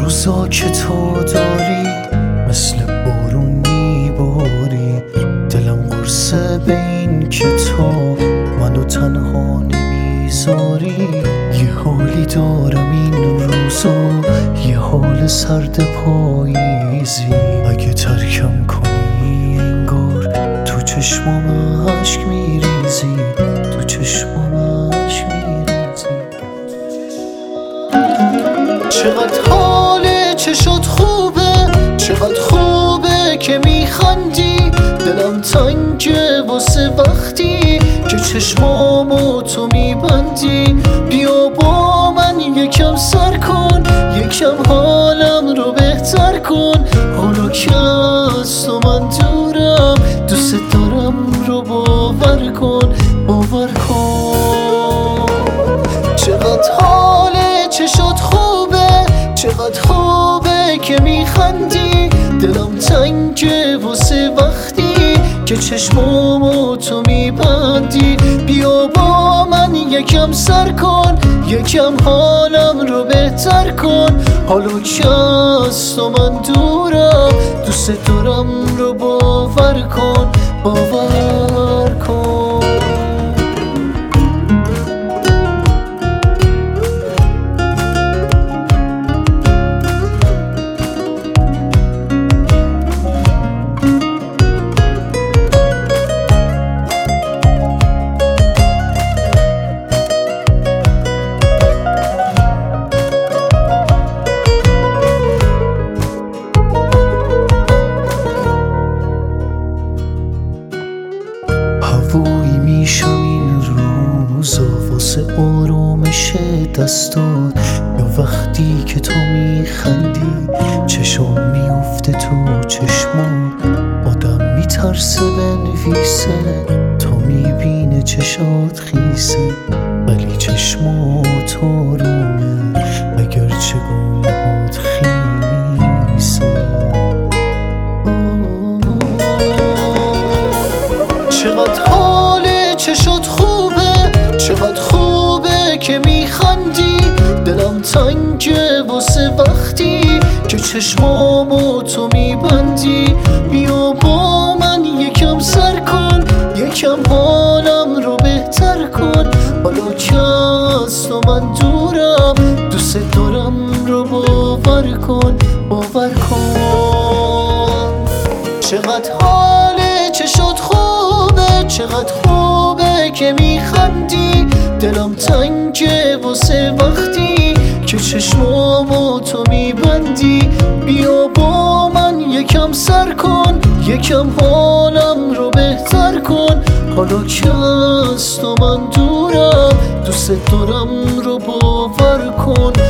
روزا که تو داری مثل بارون میباری، دلم قرصه به این که تو منو تنها نمیذاری. یه حالی دارم این روزا، یه حال سرد پاییزی. اگه ترکم کنی انگار تو چشمام عشق میریزی، تو چشمام عشق میریزی. چقدر حال چشات خوبه، چقدر خوبه که میخندی. دلم تنگه واسه وقتی که چشمامو تو میبندی. بیا با من یکم سر کن، یکم حالم رو بهتر کن. حالا که از تو من دورم، دوست دارم رو باور کن، باور کن. چقدر حال چشات خوبه، چقدر خوبه که میخندی. دلم تنگه واسه وقتی که چشمامو تو میبندی. بیا با من یکم سر کن، یکم حالم رو بهتر کن. حالا که از تو من دورم، دوست دارم رو باور کن، باور کن. هوایی میشم این روزا واسه آرامش دستات، یا وقتی که تو میخندی چشم میفته تو چشمات. آدم میترسه بنویسه، تا میبینه چشات خیسه. ولی چشمات آرومه اگرچه گناهات خیسه. چقدر حال چشات خوبه، چقدر خوبه که میخندی. دلم تنگه واسه وقتی که چشمامو تو میبندی. بیا با من یکم سر کن، یکم حالم رو بهتر کن. حالا که از تو من دورم، دوست دارم رو باور کن، باور کن. چقدر حال چشات خوبه، چقدر خوبه که میخندی. دلم تنگه واسه وقتی که چشمامو تو میبندی. بیا با من یکم سر کن، یکم حالم رو بهتر کن. حالا که از تو من دورم، دوست دارم رو باور کن،